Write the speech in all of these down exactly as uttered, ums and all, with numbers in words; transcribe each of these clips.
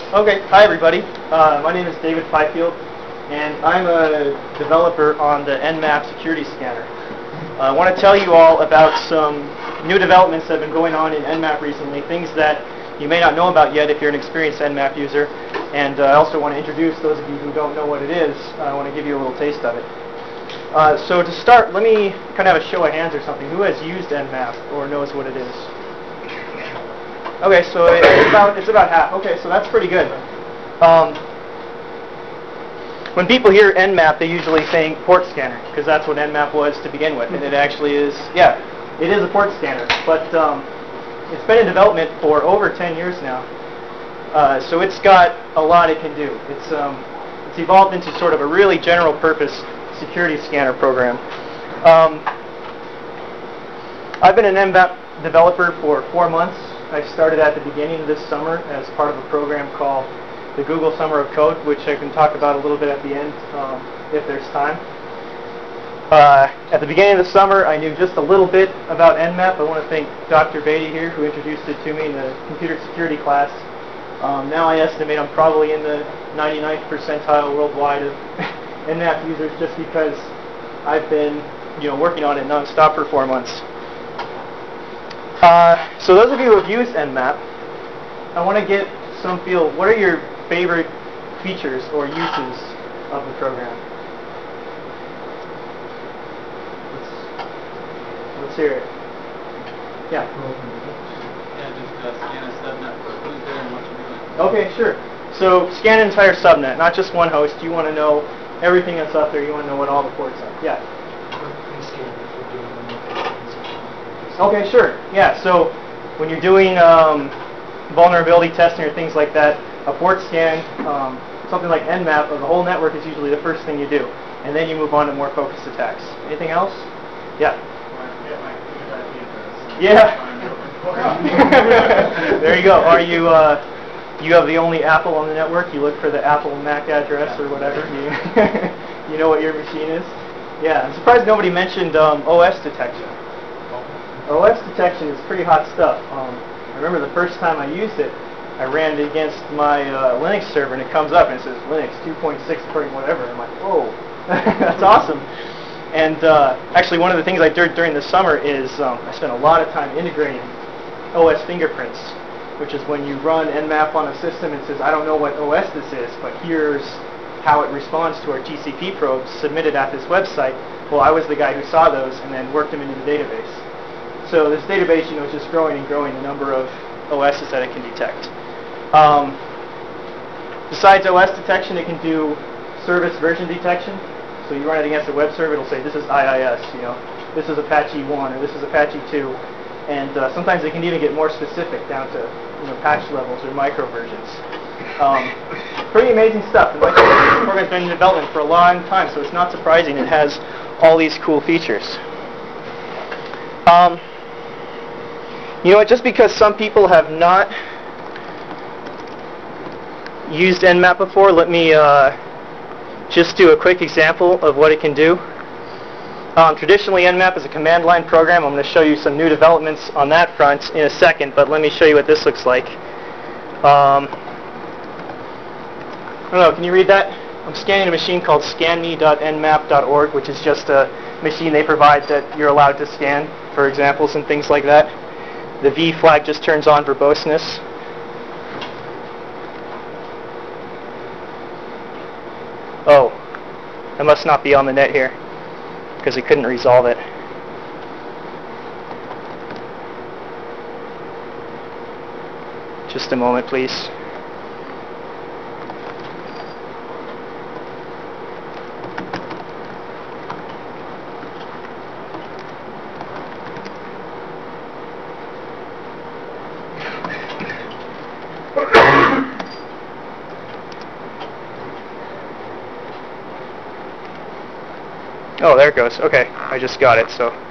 Okay, hi everybody. Uh, my name is David Fifield, and I'm a developer on the Nmap security scanner. Uh, I want to tell you all about some new developments that have been going on in Nmap recently, things that you may not know about yet if you're an experienced Nmap user. And uh, I also want to introduce those of you who don't know what it is. I want to give you a little taste of it. Uh, so to start, let me kind of have a show of hands or something. Who has used Nmap or knows what it is? Okay, so it's about, it's about half. Okay, so that's pretty good. Um, when people hear Nmap, they usually think port scanner, because that's what Nmap was to begin with. And it actually is, yeah, it is a port scanner. But um, it's been in development for over ten years now. Uh, so it's got a lot it can do. It's, um, it's evolved into sort of a really general purpose security scanner program. Um, I've been an Nmap developer for four months. I started at the beginning of this summer as part of a program called the Google Summer of Code, which I can talk about a little bit at the end um, if there's time. Uh, at the beginning of the summer, I knew just a little bit about Nmap. I want to thank Doctor Beatty here, who introduced it to me in the computer security class. Um, now I estimate I'm probably in the ninety-ninth percentile worldwide of Nmap users, just because I've been, you know, working on it nonstop for four months. Uh, so those of you who have used Nmap, I want to get some feel. What are your favorite features or uses of the program? Let's, let's hear it. Yeah. Yeah, just uh, scan a subnet for who's there and what you're doing. Okay, sure. So scan an entire subnet, not just one host. You want to know everything that's up there. You want to know what all the ports are. Yeah. Okay, sure. Yeah, so when you're doing um, vulnerability testing or things like that, a port scan, um, something like Nmap of the whole network is usually the first thing you do. And then you move on to more focused attacks. Anything else? Yeah. Yeah. There you go. Are you, uh, you have the only Apple on the network? You look for the Apple M A C address or whatever. You, you know what your machine is? Yeah, I'm surprised nobody mentioned um, O S detection. O S detection is pretty hot stuff. Um, I remember the first time I used it, I ran it against my uh, Linux server, and it comes up and it says Linux two point six point whatever. I'm like, whoa, that's awesome. And uh, actually, one of the things I did during the summer is um, I spent a lot of time integrating O S fingerprints, which is when you run Nmap on a system and says, I don't know what O S this is, but here's how it responds to our T C P probes submitted at this website. Well, I was the guy who saw those and then worked them into the database. So this database, you know, is just growing and growing the number of O Ss that it can detect. Um, besides O S detection, it can do service version detection. So you run it against a web server, it'll say this is I I S, you know, this is Apache one or this is Apache two, and uh, sometimes it can even get more specific down to, you know, patch levels or micro versions. Um, pretty amazing stuff. The program's been in development for a long time, so it's not surprising it has all these cool features. Um, You know what, just because some people have not used Nmap before, let me uh, just do a quick example of what it can do. Um, traditionally, Nmap is a command line program. I'm going to show you some new developments on that front in a second, but let me show you what this looks like. Um, I don't know, can you read that? I'm scanning a machine called scan me dot nmap dot org, which is just a machine they provide that you're allowed to scan for examples and things like that. The V flag just turns on verboseness. Oh, I must not be on the net here because it couldn't resolve it. Just a moment, please. Oh, there it goes. Okay, I just got it, so.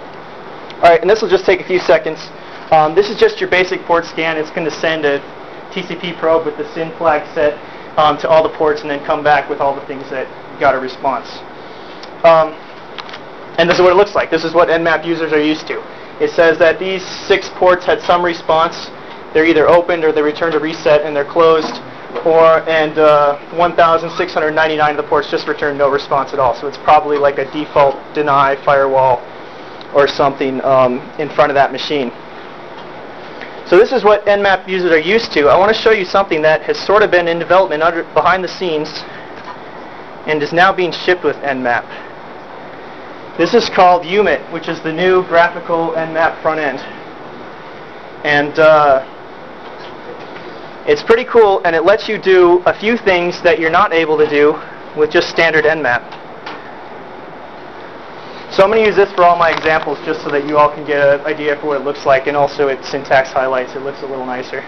All right, and this will just take a few seconds. Um, this is just your basic port scan. It's going to send a T C P probe with the S Y N flag set um, to all the ports and then come back with all the things that got a response. Um, and this is what it looks like. This is what Nmap users are used to. It says that these six ports had some response. They're either opened or they return to reset and they're closed, or and uh, one thousand six hundred ninety-nine of the ports just return no response at all. So it's probably like a default deny firewall or something um, in front of that machine. So this is what Nmap users are used to. I want to show you something that has sort of been in development under, behind the scenes and is now being shipped with Nmap. This is called U M I T, which is the new graphical Nmap front end. And uh, it's pretty cool, and it lets you do a few things that you're not able to do with just standard Nmap. So I'm going to use this for all my examples just so that you all can get an idea for what it looks like, and also its syntax highlights. It looks a little nicer.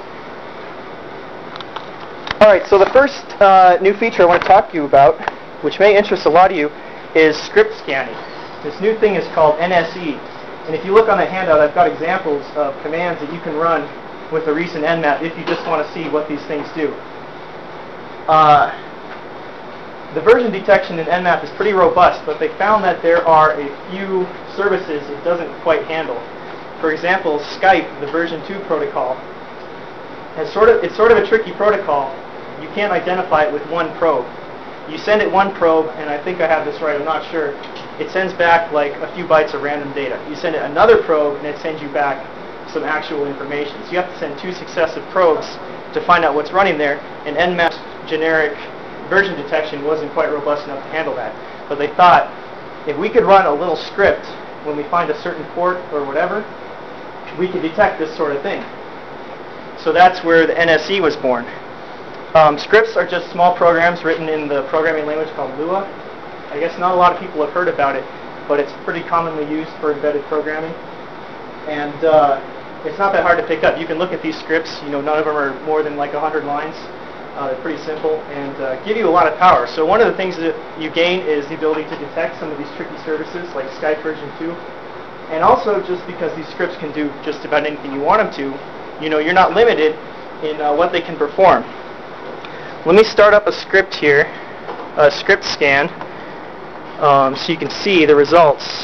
Alright, so the first uh, new feature I want to talk to you about, which may interest a lot of you, is script scanning. This new thing is called N S E. And if you look on the handout, I've got examples of commands that you can run with a recent Nmap if you just want to see what these things do. Uh, the version detection in Nmap is pretty robust, but they found that there are a few services it doesn't quite handle. For example, Skype, the version two protocol, has sort of, it's sort of a tricky protocol. You can't identify it with one probe. You send it one probe, and I think I have this right, I'm not sure. It sends back like a few bytes of random data. You send it another probe, and it sends you back some actual information. So you have to send two successive probes to find out what's running there, and Nmap's generic version detection wasn't quite robust enough to handle that. But they thought, if we could run a little script when we find a certain port or whatever, we could detect this sort of thing. So that's where the N S E was born. Um, scripts are just small programs written in the programming language called Lua. I guess not a lot of people have heard about it, but it's pretty commonly used for embedded programming. And uh, it's not that hard to pick up. You can look at these scripts. You know, none of them are more than like one hundred lines. Uh, they're pretty simple and uh, give you a lot of power. So one of the things that you gain is the ability to detect some of these tricky services like Skype version two. And also, just because these scripts can do just about anything you want them to, you know, you're not limited in uh, what they can perform. Let me start up a script here, a script scan, um, so you can see the results.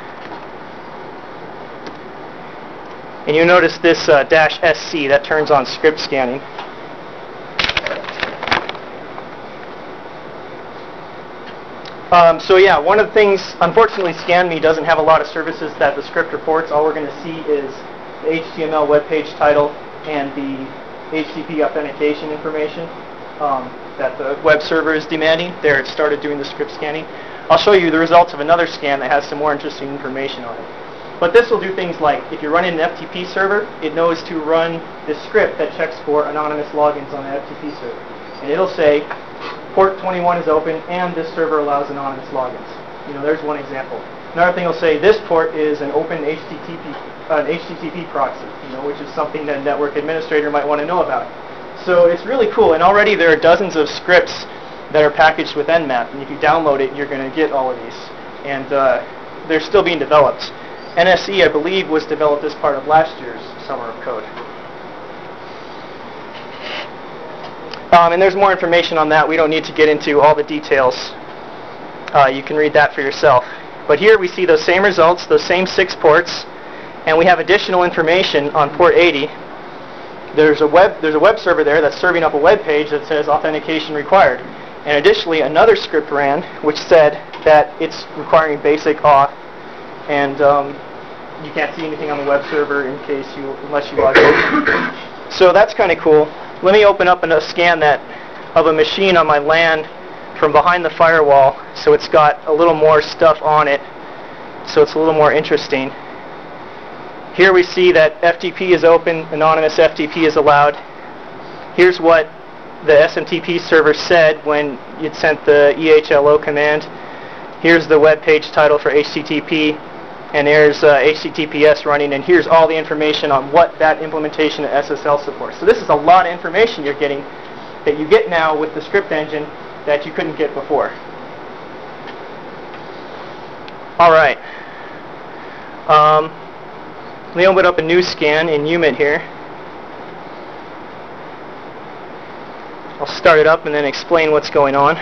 And you notice this uh, dash S C, that turns on script scanning. Um, so yeah, one of the things, unfortunately ScanMe doesn't have a lot of services that the script reports. All we're going to see is the H T M L web page title and the H T T P authentication information um, that the web server is demanding. There it started doing the script scanning. I'll show you the results of another scan that has some more interesting information on it. But this will do things like, if you're running an F T P server, it knows to run this script that checks for anonymous logins on the F T P server. And it'll say, port twenty-one is open and this server allows anonymous logins. You know, there's one example. Another thing will say, this port is an open H T T P, uh, an H T T P proxy, you know, which is something that a network administrator might want to know about. So it's really cool, and already there are dozens of scripts that are packaged with Nmap, and if you download it, you're going to get all of these. And uh, they're still being developed. N S E, I believe, was developed as part of last year's Summer of Code. Um, and there's more information on that. We don't need to get into all the details. Uh, you can read that for yourself. But here we see those same results, those same six ports, and we have additional information on port eighty. There's a web, there's a web server there that's serving up a web page that says authentication required. And additionally, another script ran which said that it's requiring basic auth, and um, you can't see anything on the web server in case you, unless you log in. So that's kind of cool. Let me open up a scan that of a machine on my LAN from behind the firewall, so it's got a little more stuff on it, so it's a little more interesting. Here we see that F T P is open, anonymous F T P is allowed. Here's what the S M T P server said when you'd sent the E H L O command. Here's the web page title for H T T P, and there's uh, H T T P S running, and here's all the information on what that implementation of S S L supports. So this is a lot of information you're getting that you get now with the script engine that you couldn't get before. All right. Um, let me open up a new scan in U M I T here. I'll start it up and then explain what's going on.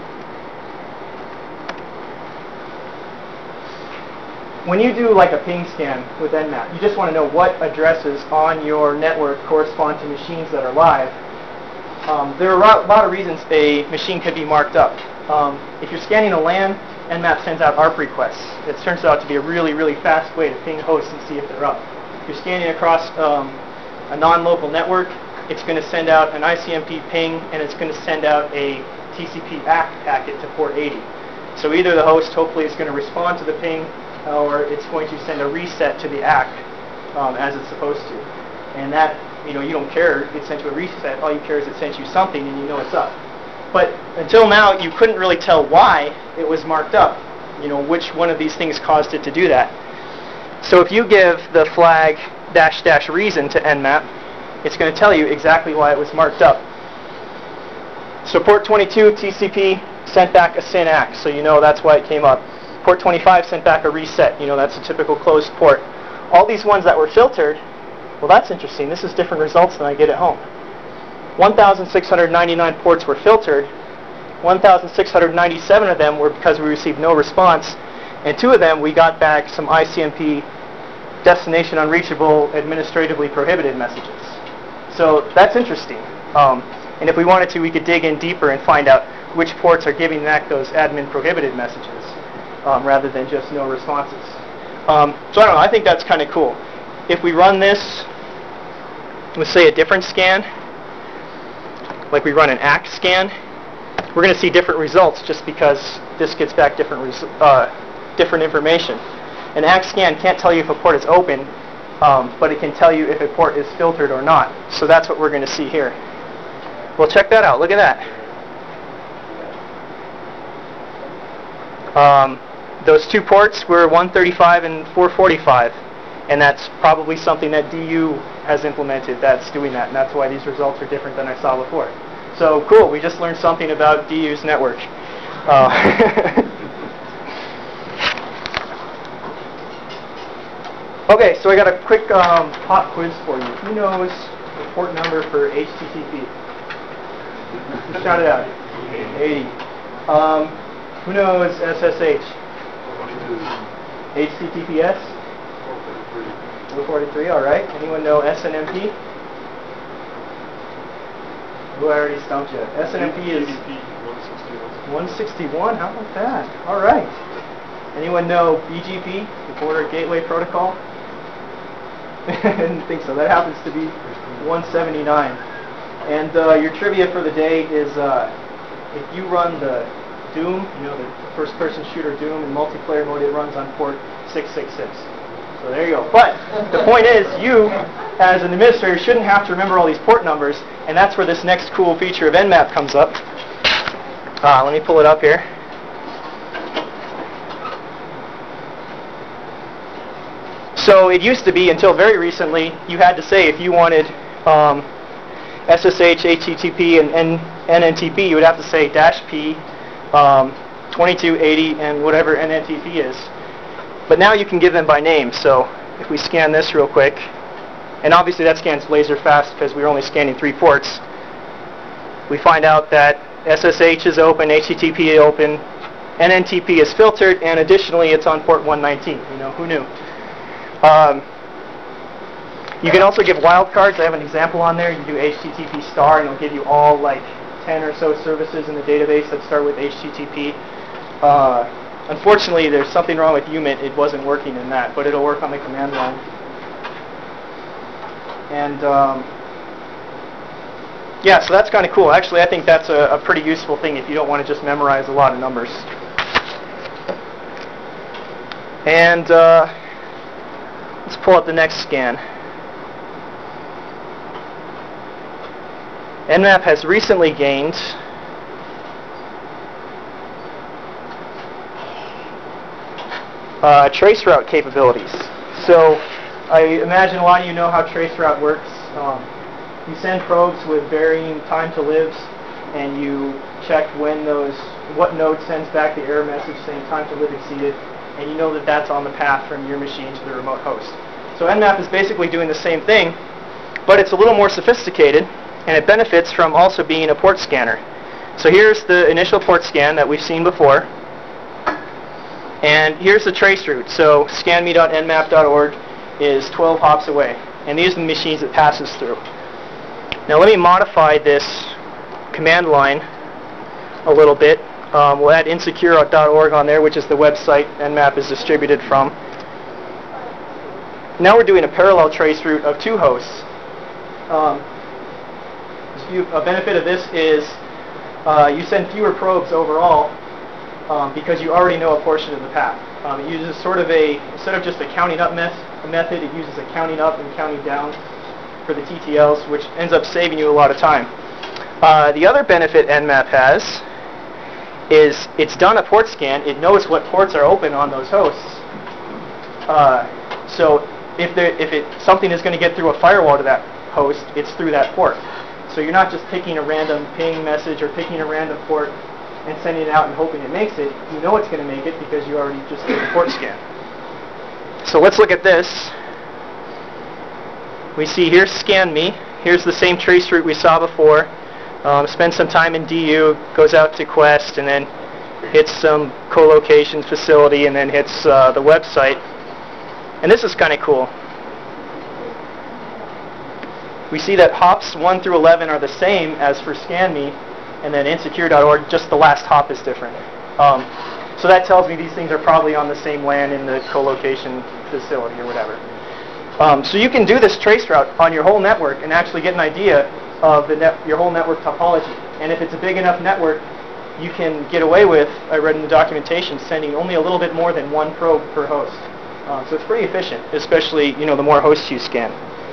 When you do like a ping scan with Nmap, you just want to know what addresses on your network correspond to machines that are live. Um, there are a lot of reasons a machine could be marked up. Um, if you're scanning a LAN, Nmap sends out A R P requests. It turns out to be a really, really fast way to ping hosts and see if they're up. If you're scanning across um, a non-local network, it's going to send out an I C M P ping, and it's going to send out a T C P A C K packet to port eighty. So either the host hopefully is going to respond to the ping, or it's going to send a reset to the A C K um, as it's supposed to. And that, you know, you don't care if it sent you a reset. All you care is it sent you something and you know it's up. But until now, you couldn't really tell why it was marked up. You know, which one of these things caused it to do that. So if you give the flag dash dash reason to Nmap, it's going to tell you exactly why it was marked up. So port twenty-two T C P sent back a syn A C K, so you know that's why it came up. Port twenty-five sent back a reset. You know, that's a typical closed port. All these ones that were filtered, well, that's interesting. This is different results than I get at home. one thousand six hundred ninety-nine ports were filtered. one thousand six hundred ninety-seven of them were because we received no response. And two of them, we got back some I C M P destination unreachable, administratively prohibited messages. So that's interesting. Um, and if we wanted to, we could dig in deeper and find out which ports are giving back those admin prohibited messages, um, rather than just no responses. Um, so I don't know, I think that's kind of cool. If we run this, let's say a different scan, like we run an A C K scan, we're going to see different results just because this gets back different res uh, different information. An A C K scan can't tell you if a port is open, um, but it can tell you if a port is filtered or not. So that's what we're going to see here. Well, check that out. Look at that. Um, those two ports were one thirty-five and four forty-five, and that's probably something that D U has implemented that's doing that, and that's why these results are different than I saw before. So cool, we just learned something about D U's network. Uh, okay, so I got a quick um, pop quiz for you. Who knows the port number for H T T P? Shout it out. eighty. Um, who knows S S H? H T T P S? four forty-three, all right. Anyone know S N M P? Who already stumped you? S N M P is one sixty-one. How about that? All right. Anyone know B G P, the Border Gateway Protocol? I didn't think so. That happens to be one seventy-nine. And uh, your trivia for the day is uh, if you run the Doom, you know, the first-person shooter Doom in multiplayer mode, it runs on port six six six. So there you go. But the point is, you, as an administrator, shouldn't have to remember all these port numbers, and that's where this next cool feature of Nmap comes up. Uh, let me pull it up here. So it used to be, until very recently, you had to say if you wanted um, S S H, H T T P, and N N T P, you would have to say dash P, um, twenty-two eighty, and whatever N N T P is. But now you can give them by name. So if we scan this real quick, and obviously that scans laser fast because we're only scanning three ports, we find out that S S H is open, H T T P is open, N N T P is filtered, and additionally it's on port one nineteen. You know, who knew? Um, you can also give wildcards. I have an example on there. You do H T T P star, and it'll give you all like ten or so services in the database that start with H T T P. Uh, unfortunately, there's something wrong with U M I T. It wasn't working in that, but it'll work on the command line. And um, yeah, so that's kind of cool. Actually, I think that's a, a pretty useful thing if you don't want to just memorize a lot of numbers. And uh, let's pull up the next scan. Nmap has recently gained uh, traceroute capabilities. So I imagine a lot of you know how traceroute works. Um, you send probes with varying time to lives, and you check when those, what node sends back the error message saying time to live exceeded, and you know that that's on the path from your machine to the remote host. So Nmap is basically doing the same thing, but it's a little more sophisticated, and it benefits from also being a port scanner. So here's the initial port scan that we've seen before, and here's the trace route. So scan me dot n map dot org is twelve hops away, and these are the machines it passes through. Now let me modify this command line a little bit. Um, we'll add insecure dot org on there, which is the website Nmap is distributed from. Now we're doing a parallel trace route of two hosts. Um, a benefit of this is uh, you send fewer probes overall um, because you already know a portion of the path. Um, it uses sort of a, instead of just a counting up meth method, it uses a counting up and counting down for the T T Ls, which ends up saving you a lot of time. Uh, the other benefit Nmap has is it's done a port scan. It knows what ports are open on those hosts. Uh, so if there, if it something is going to get through a firewall to that host, it's through that port. So you're not just picking a random ping message or picking a random port and sending it out and hoping it makes it. You know it's going to make it because you already just did a port scan. So let's look at this. We see here's scan me. Here's the same trace route we saw before. Um, spends some time in D U, goes out to Quest, and then hits some co-location facility, and then hits uh, the website. And this is kind of cool. We see that hops one through eleven are the same as for ScanMe, and then insecure dot org, just the last hop is different. Um, so that tells me these things are probably on the same LAN in the co-location facility or whatever. Um, so you can do this trace route on your whole network and actually get an idea of the net, your whole network topology. And if it's a big enough network, you can get away with, I read in the documentation, sending only a little bit more than one probe per host. Uh, so it's pretty efficient, especially you know the more hosts you scan.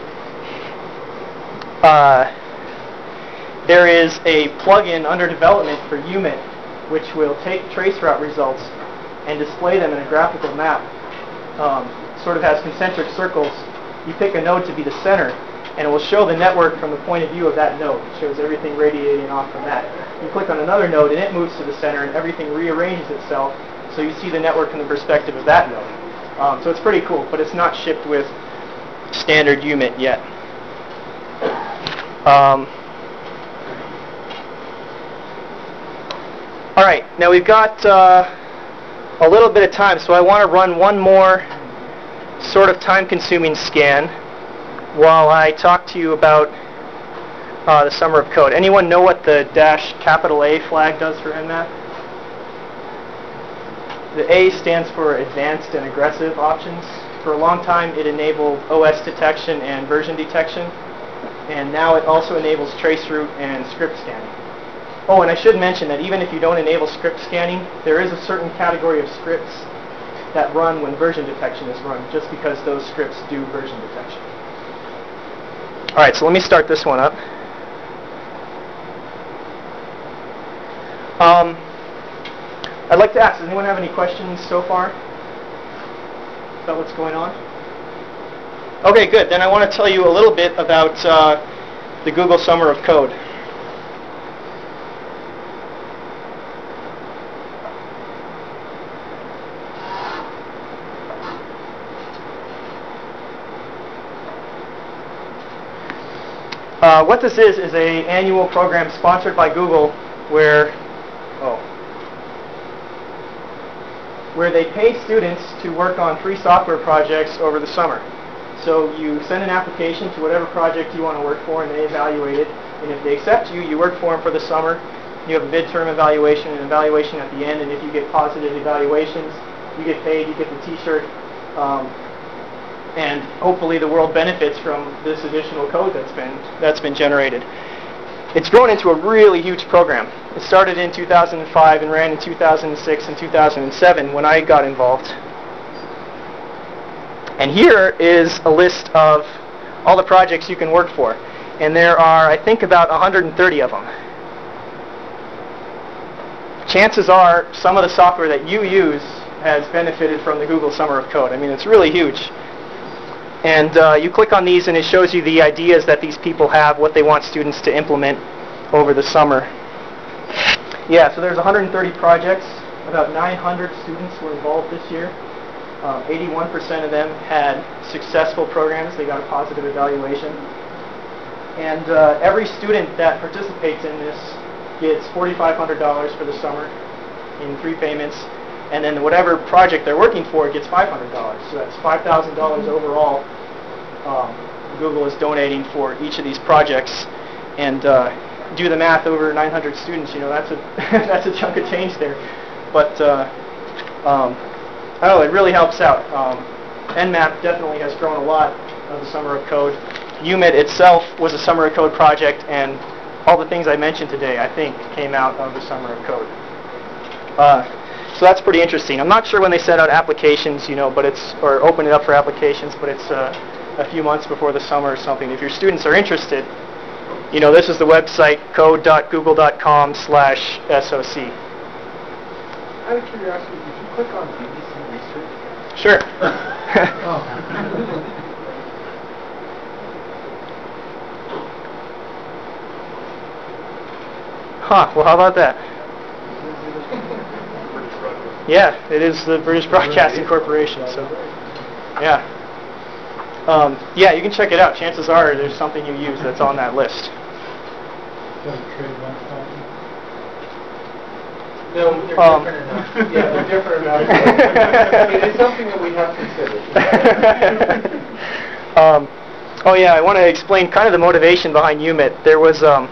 Uh, there is a plugin under development for U M I T, which will take traceroute results and display them in a graphical map. Um, sort of has concentric circles. You pick a node to be the center, and it will show the network from the point of view of that node. It shows everything radiating off from that. You click on another node, and it moves to the center, and everything rearranges itself, so you see the network from the perspective of that node. Um, so it's pretty cool, but it's not shipped with standard U M I T yet. Um, all right, now we've got uh, a little bit of time, so I want to run one more sort of time-consuming scan while I talk to you about uh, the Summer of Code. Anyone know what the dash capital A flag does for Nmap? The A stands for Advanced and Aggressive Options. For a long time it enabled O S detection and version detection, and now it also enables traceroute and script scanning. Oh, and I should mention that even if you don't enable script scanning, there is a certain category of scripts that run when version detection is run, just because those scripts do version detection. All right, so let me start this one up. Um, I'd like to ask, does anyone have any questions so far about what's going on? Okay, good. Then I want to tell you a little bit about uh, the Google Summer of Code. Uh, what this is is a annual program sponsored by Google where, oh, where they pay students to work on free software projects over the summer. So you send an application to whatever project you want to work for, and they evaluate it. And if they accept you, you work for them for the summer. You have a midterm evaluation and evaluation at the end. And if you get positive evaluations, you get paid. You get the T-shirt. Um, and hopefully the world benefits from this additional code that's been that's been generated. It's grown into a really huge program. It started in two thousand five and ran in two thousand six and two thousand seven when I got involved. And here is a list of all the projects you can work for. And there are, I think, about one hundred thirty of them. Chances are some of the software that you use has benefited from the Google Summer of Code. I mean, it's really huge. And uh, you click on these and it shows you the ideas that these people have, what they want students to implement over the summer. Yeah, so there's one hundred thirty projects. About nine hundred students were involved this year. Um, eighty-one percent of them had successful programs. They got a positive evaluation. And uh, every student that participates in this gets forty-five hundred dollars for the summer in three payments, and then whatever project they're working for gets five hundred dollars. So that's five thousand dollars overall. Um, Google is donating for each of these projects, and uh, do the math over nine hundred students. You know, that's a that's a chunk of change there. But uh, um, I don't know, it really helps out. Um, N MAP definitely has grown a lot of the Summer of Code. U M I T itself was a Summer of Code project, and all the things I mentioned today, I think, came out of the Summer of Code. Uh, so that's pretty interesting. I'm not sure when they set out applications, you know, but it's or open it up for applications, but it's uh, a few months before the summer or something. If your students are interested, you know, this is the website code dot google dot com slash S O C. Out of curiosity, did you click on B B C Research? Sure. Oh. Huh, well, how about that? Yeah, it is the British Broadcasting Corporation, so, yeah. Um, yeah, you can check it out. Chances are there's something you use that's on that list. No, they're Um, different enough. Yeah, they're different enough. It is something that we have considered. um, oh yeah, I want to explain kind of the motivation behind U M I T. There was, um,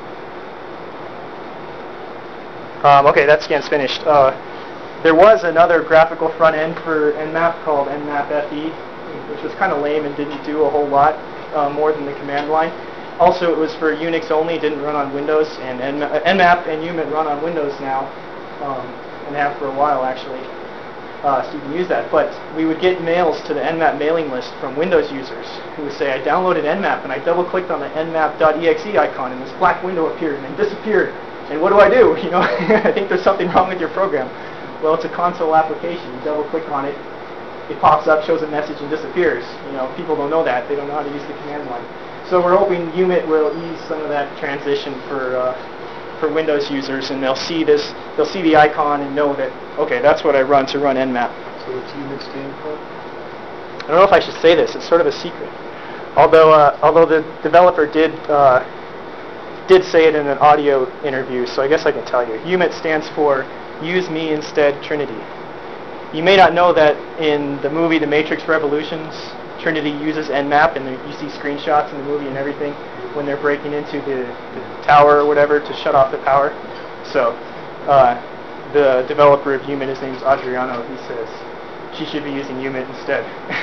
um, okay, that scan's finished. Uh, there was another graphical front end for N MAP called N MAP F E, which was kind of lame and didn't do a whole lot uh, more than the command line. Also, it was for Unix only, didn't run on Windows, and N MAP and U M I T run on Windows now, um, and have for a while actually, uh, so you can use that. But we would get mails to the N MAP mailing list from Windows users who would say, I downloaded N MAP and I double-clicked on the N MAP dot E X E icon and this black window appeared and then disappeared. And what do I do? You know, I think there's something wrong with your program. Well, it's a console application. You double-click on it, it pops up, shows a message, and disappears. You know, people don't know that. They don't know how to use the command line. So we're hoping U M I T will ease some of that transition for uh, for Windows users, and they'll see this, they'll see the icon and know that, okay, that's what I run to run N MAP. So what's U M I T stand for? I don't know if I should say this. It's sort of a secret. Although uh, although the developer did uh, did say it in an audio interview, so I guess I can tell you. U M I T stands for Use Me Instead Trinity. You may not know that in the movie The Matrix Revolutions, Trinity uses N MAP, and you see screenshots in the movie and everything when they're breaking into the, the tower or whatever to shut off the power. So uh, the developer of U M I T, his name is Adriano, he says she should be using U M I T instead.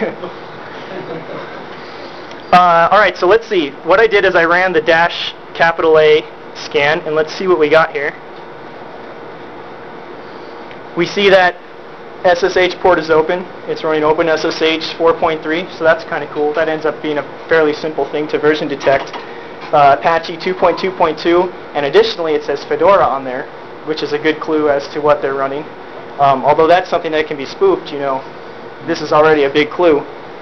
uh, all right, so let's see. What I did is I ran the dash capital A scan, and let's see what we got here. We see that S S H port is open. It's running Open S S H four point three, so that's kind of cool. That ends up being a fairly simple thing to version detect. Uh, Apache two point two point two, and additionally it says Fedora on there, which is a good clue as to what they're running. Um, although that's something that can be spoofed, you know, this is already a big clue.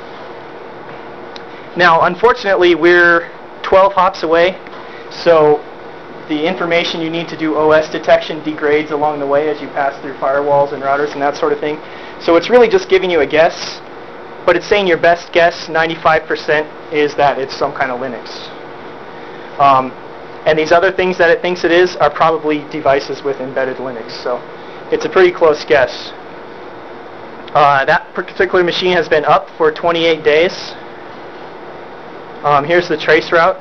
Now, unfortunately, we're twelve hops away, so the information you need to do O S detection degrades along the way as you pass through firewalls and routers and that sort of thing. So it's really just giving you a guess, but it's saying your best guess, ninety-five percent, is that it's some kind of Linux. Um, and these other things that it thinks it is are probably devices with embedded Linux. So it's a pretty close guess. Uh, that particular machine has been up for twenty-eight days. Um, here's the trace route.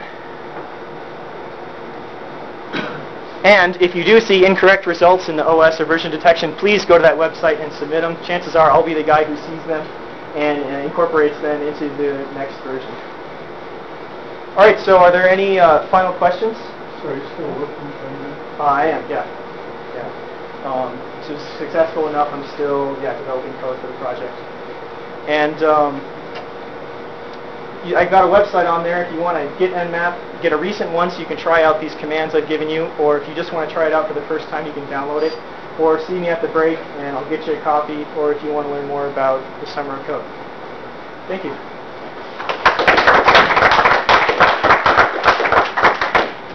And if you do see incorrect results in the O S or version detection, please go to that website and submit them. Chances are I'll be the guy who sees them and uh, incorporates them into the next version. All right, so are there any uh, final questions? So are you still working on that? Uh, I am, yeah. yeah. Um, so successful enough, I'm still yeah, developing code for the project. And um, I got a website on there if you want to get N MAP, get a recent one so you can try out these commands I've given you, or if you just want to try it out for the first time, you can download it, or see me at the break and I'll get you a copy, or if you want to learn more about the Summer of Code. Thank you.